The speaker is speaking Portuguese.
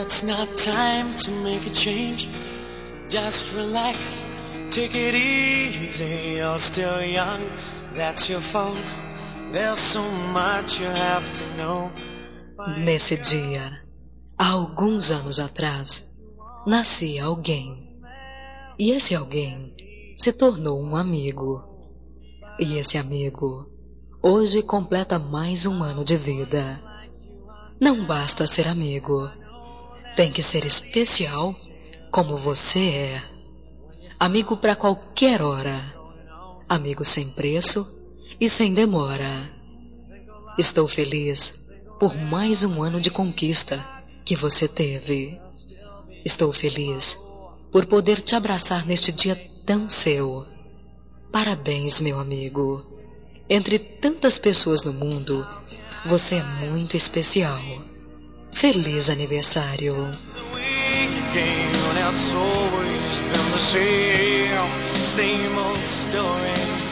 It's not time to make a change. Just relax, take it easy. You're still young, that's your fault. There's so much you have to know. Nesse dia, há alguns anos atrás, nascia alguém. E esse alguém se tornou um amigo. E esse amigo hoje completa mais um ano de vida. Não basta ser amigo. Tem que ser especial como você é. Amigo para qualquer hora. Amigo sem preço e sem demora. Estou feliz por mais um ano de conquista que você teve. Estou feliz por poder te abraçar neste dia tão seu. Parabéns, meu amigo. Entre tantas pessoas no mundo, você é muito especial. Feliz aniversário. It's always been the same old story.